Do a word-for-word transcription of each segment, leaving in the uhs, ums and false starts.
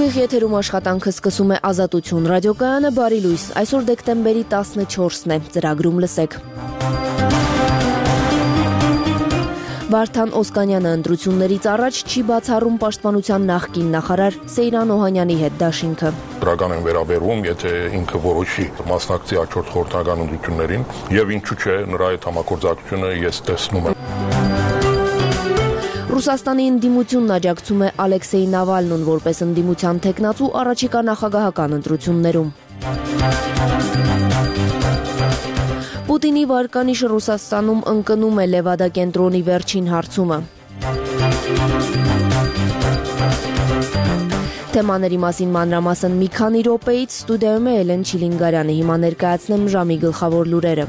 Ուղիղ եթերում աշխատանքը սկսում է Ազատություն ռադիոկայանը, բարի լույս, այսօր դեկտեմբերի տասնչորսն է, ծրագրում լսեք։ Վարդան Օսկանյանը ընտրություններից առաջ չի բացառում պաշտպանության նախկին նախարար Սեյրան Օհանյանի հետ դաշինքը։ Դրական են վերաբերվում, եթե ինքը որոշի մասնակցի հաջորդ խորհրդական ընտրություններին, եւ ինչու՞ չէ, նրա այդ համագործակցությունը ես տեսնում եմ։ Ռուսաստանի ընդդիմությունն աջակցում է Ալեքսեյ Նավալնուն որպես ընդդիմության թեկնածու առաջիկա նախագահական ընտրություններում։ Պուտինի վարկանիշը Ռուսաստանում ընկնում է Լևադա կենտրոնի վերջին հարցումը։ Թեմաների մասին մանրամասն մի քանի րոպեից ստուդիայում է Էլեն Չիլինգարյանը, հիմա ներկայացնեմ ժամի գլխավոր լուրերը։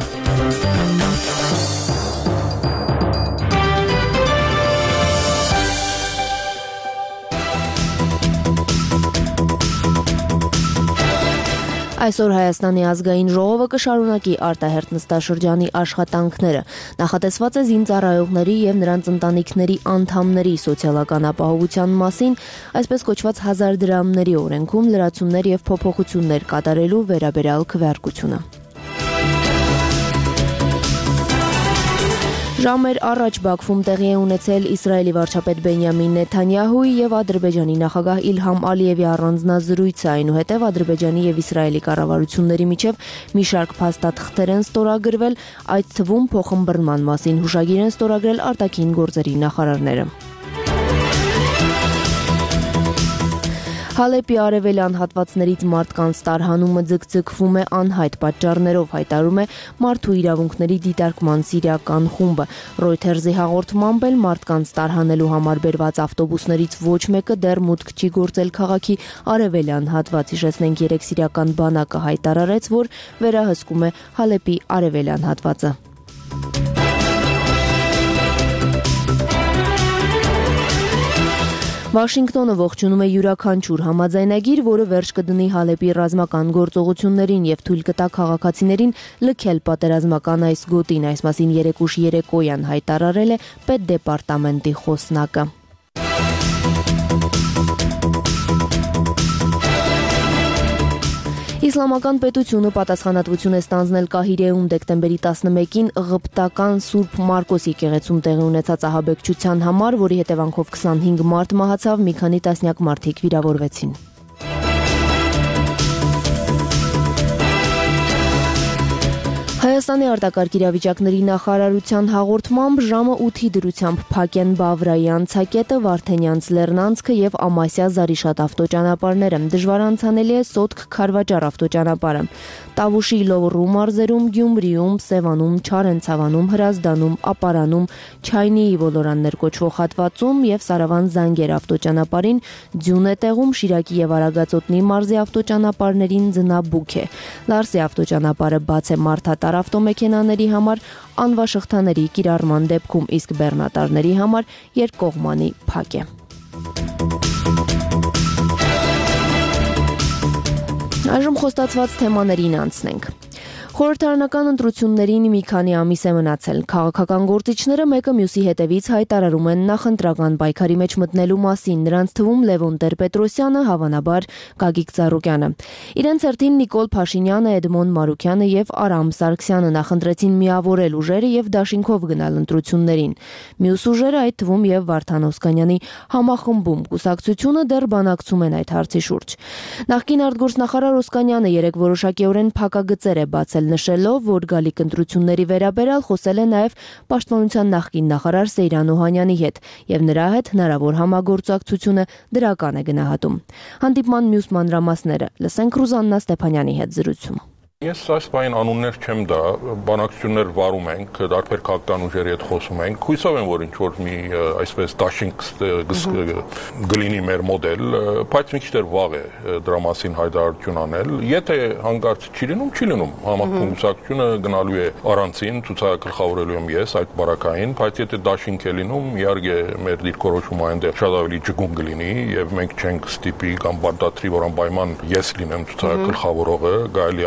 Այսօր Հայաստանի ազգային ժողովը կշարունակի արտահերթ նստաշրջանի աշխատանքները։ Նախատեսված է զինծառայողների եւ նրանց ընտանիքների անդամների սոցիալական ապահովության մասին, այսպես կոչված հազար դրամների օրենքում լրացումներ եւ փոփոխություններ կատարելու վերաբերյալ քվեարկությունը։ Ժամեր առաջ Բաքվում տեղի է ունեցել Իսրայելի վարչապետ Բենյամին Նեթանյահուի եւ Ադրբեջանի նախագահ Իլհամ Ալիևի առանձնազրույցը, այնուհետև Ադրբեջանի եւ Իսրայելի կառավարությունների միջև մի շարք փաստաթղթեր են ստորագրվել, այդ թվում փոխըմբռնման մասին հուշագիր են ստորագրել արտաքին գործերի նախարարները։ Հալեպի արևելյան հատվածներից մարդկանց տարհանումը ձգձգվում է անհայտ պատճառներով, հայտարարում է Մարդու իրավունքների դիտարկման սիրիական խումբը։ Reuters-ի հաղորդմամբ էլ մարդկանց տարհանելու համար բերված ավտոբուսներից ոչ մեկը դեռ մուտք չի գործել քաղաքի արևելյան հատված։ Հիշեցնենք, երեք սիրիական բանակը հայտարարեց, որ վերահսկում է Հալեպի արևելյան հատվածը։ Վաշինգտոնը ողջունում է յուրաքանչյուր համաձայնագիր, որը վերջ կդնի Հալեպի ռազմական գործողություններին եւ թույլ կտա քաղաքացիներին լքել պատերազմական այս գոտին, այս մասին երեկ ուշ երեկոյան հայտարարել է պետդեպարտամենտի խոսնակը։ Իսլամական պետությունը պատասխանատվություն է ստանձնել Կահիրեում դեկտեմբերի տասնմեկին ղպտական Սուրբ Մարկոս եկեղեցում տեղի ունեցած ահաբեկչության համար, որի հետևանքով քսանհինգ մարդ մահացավ, մի քանի տասնյակ մարդիկ վիրավորվեցին։ Հայաստանի արտակարգ իրավիճակների նախարարության հաղորդմամբ ժամը ութի դրությամբ փակ են Բավրայի անցակետը, Վարդենյանց Լեռնանցքը եւ Ամասիա Զարիշատ ավտոճանապարհները։ Դժվար անցանելի է Սոտք Քարվաճար ավտոճանապարհը։ Տավուշի Լոռու մարզերում, Գյումրիում, Սևանում, Չարենցավանում, Հրազդանում, Ապարանում, Չայնիի ոլորաններ կոչվող հատվածում եւ Սարավան Զանգեր ավտոճանապարհին ձյուն է տեղում, Շիրակի եւ Արագածոտնի մարզի ավտոճանապարհներին ձնաբուք է։ Լարսի ավտոճանապարհը բաց է մարդատար ավտոմեքենաների համար, անվաշղթաների կիրառման դեպքում, իսկ բեռնատարների համար երկկողմանի փակ է։ Այժմ խոստացված թեմաներին անցնենք։ Խորհրդարանական ընտրություններին մի քանի ամիս է մնացել։ Քաղաքական գործիչները մեկը մյուսի հետևից հայտարարում են նախընտրական պայքարի մեջ մտնելու մասին, նրանց թվում Լևոն Տեր-Պետրոսյանը, հավանաբար Գագիկ Ծառուկյանը։ Իրենց հերթին Նիկոլ Փաշինյանը, Էդմոն Մարուկյանը եւ Արամ Սարգսյանը նախընտրեցին միավորել ուժերը եւ դաշինքով գնալ ընտրություններին։ Մյուս ուժերը, այդ թվում եւ Վարդան Օսկանյանի համախմբում կուսակցությունը դեռ բանակցում են այդ հարցի շուրջ։ Նախկին արտգործնախարար Օսկանյանը երեք որոշակիորեն փակագծեր է բացել, նշելով, որ գալիք ընտրությունների վերաբերյալ խոսել է նաև պաշտպանության նախկին նախարար Սեյրան Օհանյանի հետ եւ նրա հետ հնարավոր համագործակցությունը դրական է գնահատում։ Հանդիպման մյուս մանրամասները լսենք Ռուզաննա Ստեփանյանի հետ զրույցում։ Ես այս բան անուններ չեմ դա, բանակցություններ վարում ենք, դարբեր քաղաքական ուժերի հետ խոսում ենք, հույսով եմ, որ ինչ-որ մի այսպես դաշինք գլինի մեր մոդել, բայց մի քիչ վաղ է դրա մասին հայտարարություն անել։ Եթե հանկարծ չի լինում, չի լինում, համախմբում կուսակցությունը գնալու է առանցին, ցուցակգլխավորելու եմ ես այդ բարակային, բայց եթե դաշինք է լինում, իհարկե մեր դիրքորոշումը այնտեղ շատ ավելի ջգուն կլինի եւ մենք չենք ստիպի կամ բարտադրի, որ անպայման ես լինեմ ցուցակգլխավորողը, գալի այնտեղ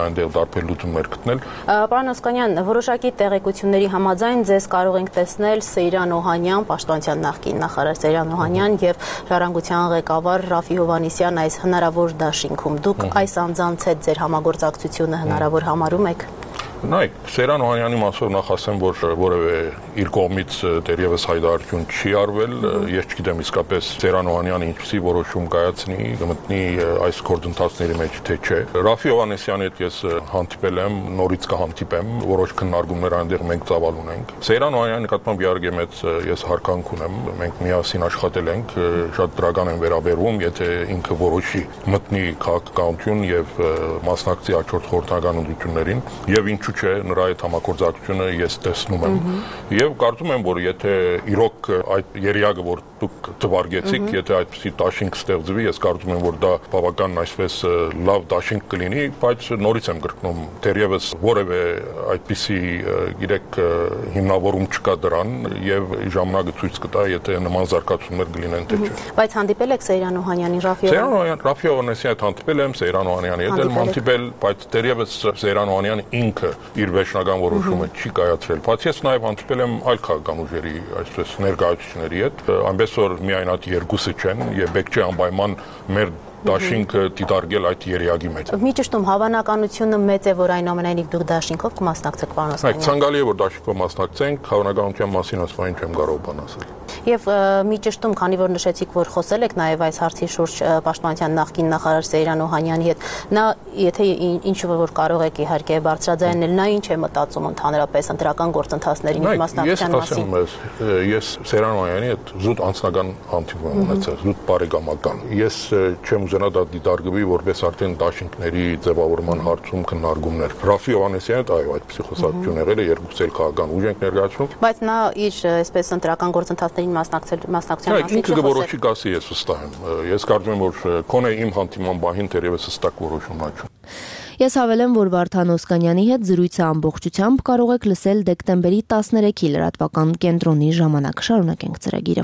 տարբեր լուծումներ գտնել։ Պարոն Օսկանյան, որոշակի տեղեկությունների համաձայն ձեզ կարող ենք տեսնել Սեյրան Օհանյան, Պաշտպանության նախկին նախարար Սեյրան Օհանյան եւ Ժառանգության ղեկավար Ռաֆի Հովհաննիսյան այս հնարավոր դաշինքում։ Դուք այս անձանց հետ ձեր համագործակցությունը հնարավոր համարում եք։ Նայեք, Սեյրան Օհանյանի մասով նախ ասեմ, որ որևէ իր կողմից դեռևս հայտարարություն չի արվել, ես չգիտեմ իսկապես Սեյրան Օհանյանը ինչպիսի որոշում կայացնի, կմտնի այս գործընթացների մեջ թե չէ։ Ռաֆի Հովհաննիսյանի հետ ես հանդիպել եմ, նորից կհանդիպեմ, որոշ քննարկումներ այնտեղ մենք ծավալ ունենք։ Սեյրան Օհանյանի նկատմամբ իհարկե մեծ ես հարկանք ունեմ, մենք միասին աշխատել ենք, շատ դրական են վերաբերվում, եթե ինքը որոշի մտնի քաղաքականություն եւ մասնակցի հաջորդ խորհրդական ընտրություններին եւ ինչ չէ նրա այդ համագործակցությունը ես տեսնում եմ եւ կարծում եմ որ եթե իրոք այդ երիակը որ դուք թվարկեցիք եթե այդպիսի դաշինք ստեղծվի ես կարծում եմ որ դա բավական այսպես լավ դաշինք կլինի բայց նորից եմ կրկնում դեռևս որևէ այդպիսի գիտեք հիմնավորում չկա դրան եւ ժամանակը ցույց կտա եթե նման զարգացումներ կլինեն թե չէ բայց հանդիպել եք Սեյրան Օհանյանին Ռաֆի Օհանյան Ռաֆի Օհաննիսյանի հետ հանդիպել եմ Սեյրան Օհանյանի հետ էլ հանդիպել բայց դեռևս Սեյրան Օհանյանը ինքը իր վերջնական որոշումը չի կայացրել։ Բայց ես նաև հանդիպել եմ այլ քաղաքական ուժերի, այսպես ներկայացուցիչների հետ, այնպես որ միայն այդ երկուսը չեն եւ պետք չէ անպայման մեր դաշինքը դիտարկել այդ երիակի մեջ։ Մի ճշտում հավանականությունը մեծ է, որ այնուամենայնիվ դուք դաշինքով կմասնակցեք, պարոն Օսկանյան։ Ցանկալի է, որ դաշինքով մասնակցենք, հավանականության մասին ասվային չեմ կարող բան ասել։ Եվ մի ճշտում, քանի որ նշեցիք, որ խոսել եք նաև այս հարցի շուրջ Պաշտպանության նախկին նախարար Սեյրան Օհանյանի հետ, նա եթե ինչ որ կարող եք իհարկե բարձրաձայնել, նա ինչ է մտածում ընդհանրապես ընտրական գործընթացներին մասնակցության մասին։ Ես Սեյրան Օհանյանի հետ զուտ անձնական հանդիպում եմ ունեցել, զուտ բարեկամական։ Ես չեմ ուզենա դա դիտարկվի որպես արդեն դաշինքների ձևավորման հարցում քննարկումներ։ Ռաֆի Հովհաննիսյանի հետ այո, այդպիսի խոսակցություն եղել է, երկուսս էլ քաղաքական ուժ ենք ներկայացնում։ Բայց նա իր այսպես ընտրական գործընթացներին մասնակցել մասնակցության մասին ինքը որոշի կասի ես վստահ եմ։ Ես կարծում եմ որ քոնե իմ հանդիման բահին դեռևս հստակ որոշում չունի։ Ես հավելեմ, որ Վարդան Օսկանյանի հետ զրույցը ամբողջությամբ կարող եք լսել դեկտեմբերի տասներեքի լրատվական կենտրոնի ժամանակ։ Շարունակենք ծրագիրը։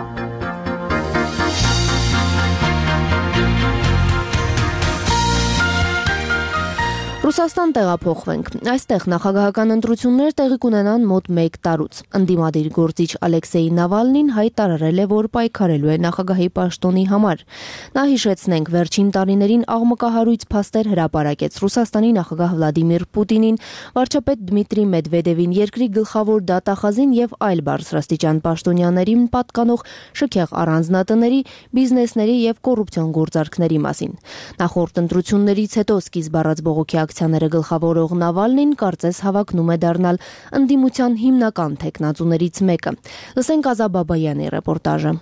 Ռուսաստան տեղափոխվենք։ Այստեղ նախագահական ընտրություններ տեղի կունենան մոտ մեկ տարուց։ Ընդդիմադիր գործիչ Ալեքսեյ Նավալնին հայտարարել է, որ պայքարելու է նախագահի պաշտոնի համար։ Նա հիշեցնենք, վերջին տարիներին աղմկահարույց փաստեր հրապարակեց Ռուսաստանի նախագահ Վլադիմիր Պուտինին, վարչապետ Դմիտրի Մեդվեդևին, երկրի գլխավոր դատախազին եւ այլ բարձրաստիճան պաշտոնյաներին պատկանող շքեղ առանձնատների, բիզնեսների եւ կոռուպցիոն գործարքների մասին։ Նախորդ ընտրություններից հետո սկիզբ առած բողոքի ակցիաները գլխավորող Նավալնին կարծես հավակնում է դառնալ ընդդիմության հիմնական թեկնածուներից մեկը։ Լսենք Ազա Բաբայանի ռեպորտաժը։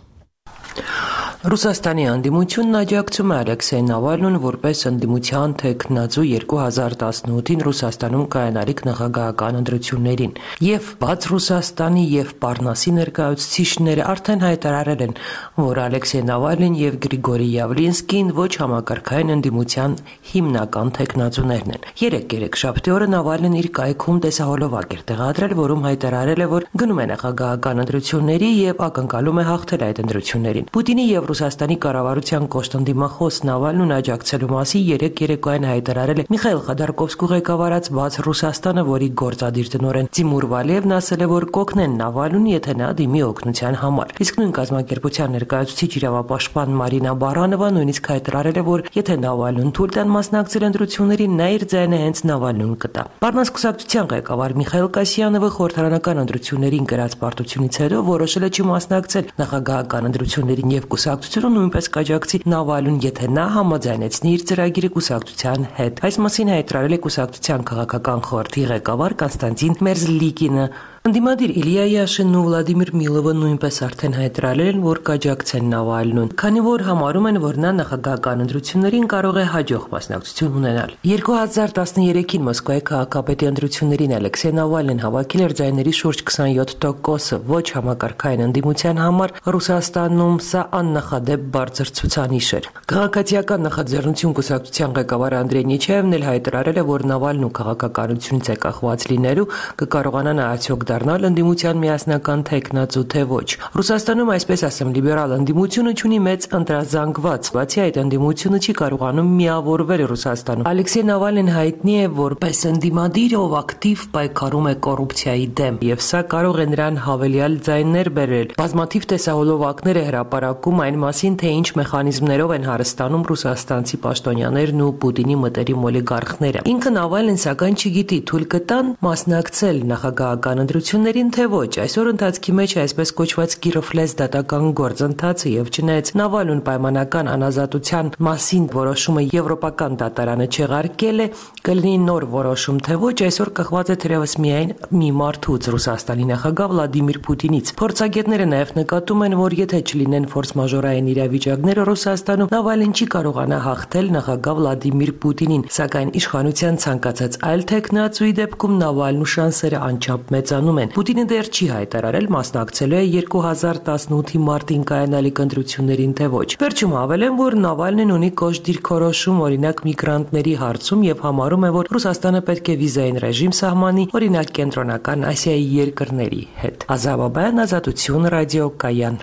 Ռուսաստանի ընդդիմությունն աջակցում է Ալեքսեյ Նավալնուն որպես ընդդիմության թեկնածու երկու հազար տասնութին Ռուսաստանում կայանալիք նախագահական ընտրություններին։ Եվ բաց Ռուսաստանի եւ Պարնասի ներկայացուցիչները արդեն հայտարարել են, որ Ալեքսեյ Նավալնին եւ Գրիգորի Յավլինսկին ոչ համակարգային ընդդիմության հիմնական թեկնածուներն են։ Երեկ-երեքշաբթի օրը Նավալնին իր կայքում տեսահոլովակ էր տեղադրել, որում հայտարարել է, որ գնում է նախագահական ընտրությունների եւ ակնկալում է հաղթել այդ ընտրություններին։ Պուտինի եւ Ռուսաստանի կառավարության կոստանդիմախոս Նավալնուն աջակցելու մասին երեք երեկոյան հայտարարել է Միխայիլ Խոդորկովսկու ղեկավարած բաց Ռուսաստանը, որի գործադիր տնօրեն Տիմուր Վալիևն ասել է, որ կօգնեն Նավալնուն, եթե նա դիմի օգնության համար։ Իսկ նույն կազմակերպության ներկայացուցիչ իրավապաշտպան Մարինա Բարանովա նույնիսկ հայտարարել է, որ եթե Նավալնուն թույլ տան մասնակցել ընտրություններին, նա իր ձայնը հենց Նավալնուն կտա։ Պարնաս կուսակցության ղեկավար Միխայիլ Կասյանովը խորհրդարանական ընտրություններին կրած պարտությունից հետո որոշել է չմասնակցել նախագահական ընտրություններին եւ կուսակցությունը նույնպես կաջակցի Նավալուն, եթե նա համաձայնեցնի իր ծրագիրը կուսակցության հետ։ Այս մասին հայտարարել է կուսակցության քաղաքական խորհրդի ղեկավար Կոնստանտին Մերզլիկինը։ Ընդդիմադիր Իլիա Յաշինն ու Վլադիմիր Միլովը նույնպես արդեն հայտարարել են, որ կաջակցեն Նավալնուն, քանի որ համարում են, որ նա նախագահական ընտրություններին կարող է հաջող մասնակցություն ունենալ։ երկու հազար տասներեքին Մոսկվայի քաղաքապետի ընտրություններին Ալեքսեյ Նավալնին հավաքել էր ձայների շուրջ քսանյոթ տոկոսը, ոչ համակարգային ընդդիմության համար Ռուսաստանում սա աննախադեպ բարձր ցուցանիշ էր։ Քաղաքացիական նախաձեռնություն կուսակցության ղեկավար Անդրեյ Նիչաևն էլ հայտարարել է, որ Նավալնու քաղաքականությունից է կախված լինելու կկարողանա նա արդյոք դառնալ ընդդիմության միասնական թեկնածու, թե ոչ։ Ռուսաստանում, այսպես ասեմ, լիբերալ ընդդիմությունը ունի մեծ ընտրազանգված, բացի այդ ընդդիմությունը չի կարողանում միավորվել Ռուսաստանում։ Ալեքսեյ Նավալնին հայտնի է որպես ընդդիմադիր, ով ակտիվ պայքարում է կոռուպցիայի դեմ, եւ սա կարող է նրան հավելյալ ձայներ բերել։ Բազմաթիվ տեսահոլովակներ է հրապարակում այն մասին, թե ինչ մեխանիզմներով են հարստանում ռուսաստանցի պաշտոնյաներն ու Պուտինի մտերիմ օլիգարխները։ Ինքը Նավալնին սակայն չգիտի, թույլ կտան մասնակցել նախագահական ընտրություններին, թե ոչ։ Այսօր ընթացքի մեջ է այսպես կոչված Կիրովլես դատական գործընթացը եւ չնայած Նավալնին պայմանական անազատության մասին որոշումը եվրոպական դատարանը չեղարկել է, կլինի նոր որոշում, թե ոչ, այսօր կախված է թերևս միայն մի մարդուց՝ Ռուսաստանի նախագահ Վլադիմիր Պուտինից։ Փորձագետները նաեւ նկատում են, որ եթե չլինեն ֆորս-մաժորային իրավիճակները Ռուսաստանում, Նավալնին չի կարողանա հաղթել նախագահ Վլադիմիր Պուտինին, սակայն իշխանության ցանկացած այլ թեկնածուի դեպքում Նավալնու շանսերը անչափ մեծանում են։ Պուտինը դեռ չի հայտարարել մասնակցելու է երկու հազար տասնութի մարտին կայանալիք ընտրություններին, թե ոչ։ Վերջում հավելեմ, որ Նավալնին ունի կոշտ դիրքորոշում, օրինակ միգրանտների հարցում, եւ համարում է, որ Ռուսաստանը պետք է վիզային ռեժիմ սահմանի, օրինակ Կենտրոնական Ասիայի երկրների հետ։ Ազատ Բաբայան, Ազատություն, ռադիոկայան։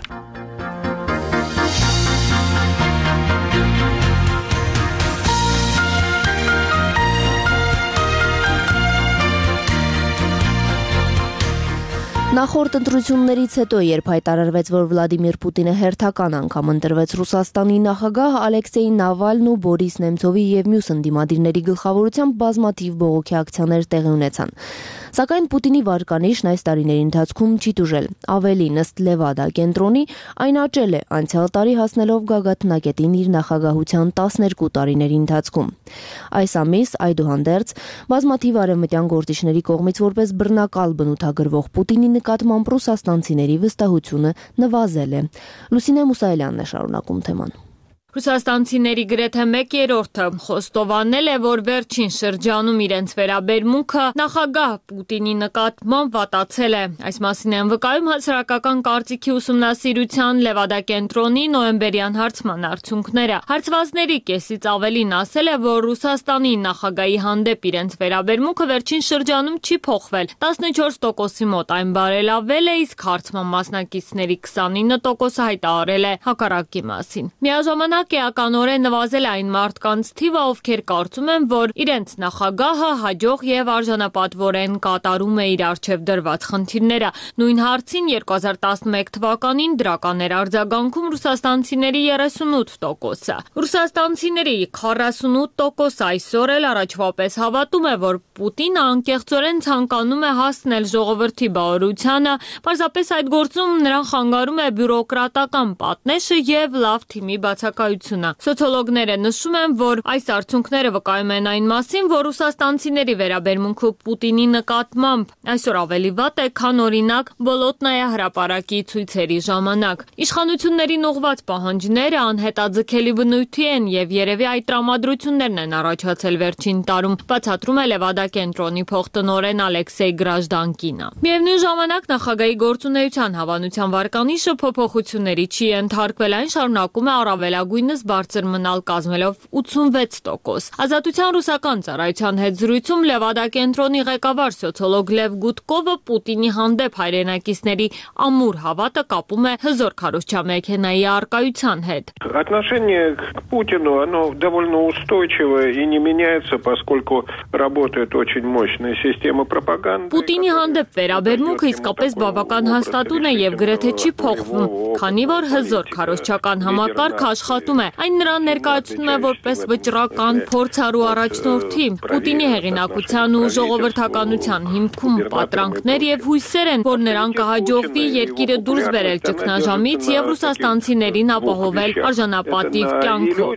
Նախորդ ընտրություններից հետո, երբ հայտարարվեց, որ Վլադիմիր Պուտինը հերթական անգամ ընտրվեց Ռուսաստանի նախագահ, Ալեքսեյ Նավալնն ու Բորիս Նեմցովի եւ մյուս ընդդիմադիրների գլխավորությամբ բազմաթիվ բողոքի ակցիաներ տեղի ունեցան։ Սակայն Պուտինի վարկանիշն այս տարիների ընթացքում չի տուժել։ Ավելին, ըստ Լևադա կենտրոնի, այն աճել է անցյալ տարի հասնելով գագաթնակետին իր նախագահության տասներկու տարիների ընթացքում։ Այս ամիս, այդուհանդերձ, բազմաթիվ արևմտյան գործիչների կողմից որպես բռնակալ բնութագրվող Պուտինի նկատմամբ ռուսաստանցիների վստահությունը նվազել է։ Լուսինե Մուսայելյանն է շարունակում թեման։ Ռուսաստանցիների գրեթե մեկ երրորդը խոստովանել է, որ վերջին շրջանում իրենց վերաբերմունքը նախագահ Պուտինի նկատմամբ վատացել է։ Այս մասին են վկայում հասարակական կարծիքի ուսումնասիրության Լևադա կենտրոնի նոյեմբերյան հարցման արդյունքները։ Հարցվածների կեսից ավելին ասել է, որ Ռուսաստանի նախագահի հանդեպ իրենց վերաբերմունքը վերջին շրջանում չի փոխվել։ տասնչորս տոկոսի մոտ այն բարելավել է, իսկ հարցման մասնակիցների քսանինը տոկոսը հայտարարել է հակառակի մասին։ Միաժամանակ Էականորեն նվազել այն մարդկանց թիվը, ովքեր կարծում են, որ իրենց նախագահը հաջող եւ արժանապատվորեն կատարում է իր առջև դրված խնդիրները։ Նույն հարցին երկու հազար տասնմեկ թվականին դրական էր արձագանքում ռուսաստանցիների երեսունութ տոկոսը։ Ռուսաստանցիների քառասունութ տոկոսը այսօր էլ առաջվա պես հավատում է, որ Պուտինը անկեղծորեն ցանկանում է հասնել ժողովրդի բավարարությանը, պարզապես այդ գործում նրան խանգարում է բյուրոկրատական պատնեշը եւ լավ թիմի բացակայությունը։ Սոցիոլոգները նշում են, որ այս արդյունքները վկայում են այն մասին, որ ռուսաստանցիների վերաբերմունքը Պուտինի նկատմամբ այսօր ավելի վատ է, քան օրինակ Բոլոտնայա հրապարակի ցույցերի ժամանակ։ Իշխանություններին ուղղված պահանջները անհետաձգելի բնույթի են եւ երևի այդ տրամադրություններն են առաջացել վերջին տարում, բացատրում է Լևադա կենտրոնի փոխտնօրեն Ալեքսեյ Գրաժդանկինը։ Միևնույն ժամանակ նախագահի գործունեության հավանության վարկանիշը փոփոխությունների չի ենթարկվել, այն շարունակում է առավելագույնս բարձր մնալ, կազմելով ութսունվեց տոկոս։ Ազատության ռուսական ծառայության հետ զրույցում Լևադա կենտրոնի ղեկավար սոցիոլոգ Լև Գուտկովը Պուտինի հանդեպ հայրենակիցների ամուր հավատը կապում է հզոր քարոզչամեքենայի առկայության հետ։ Отношение к Путину, оно довольно устойчивое и не меняется, поскольку работает очень мощная система пропаганды. Պուտինի հանդեպ վերաբերմունքը իսկապես բավական հաստատուն է եւ գրեթե չի փոխվում, քանի որ հզոր քարոզչական համակարգը աշխատում է։ Այն նրան ներկայացնում է որպես վճռական փորձառու առաջնորդի։ Պուտինի հեղինակության ու ժողովրդականության հիմքում պատրանքներ եւ հույսեր են, որ նրան կհաջողվի երկիրը դուրս բերել ճգնաժամից եւ ռուսաստանցիներին ապահովել արժանապատիվ կյանքով։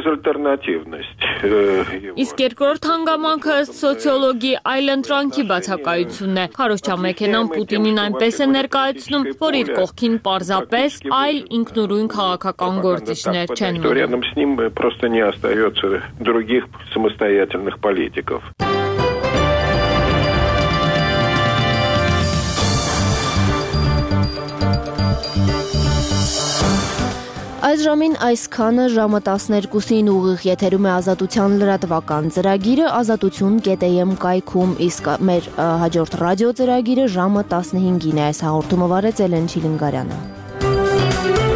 Իսկ երկրորդ հանգամանքը սոցիոլոգի այլընտրանքի բացակայությունն է։ Քարոզչամեքենան Պուտինին այնպես է ներկայացնում, որ իր կողքին պարզապես այլ ինքնուրույն քաղաքական գործիչներ չեն մնում։ Рядом с ним просто не остается других самостоятельных политиков. Այս ժամին այսքանը, ժամը տասներկուսին ուղիղ եթերում է Ազատության լրատվական ծրագիրը ազատություն կետ է էմ կայքում, իսկ մեր հաջորդ ռադիո ծրագիրը ժամը տասնհինգին է։ Այս հաղորդումը վարեց Էլեն Չիլինգարյանը։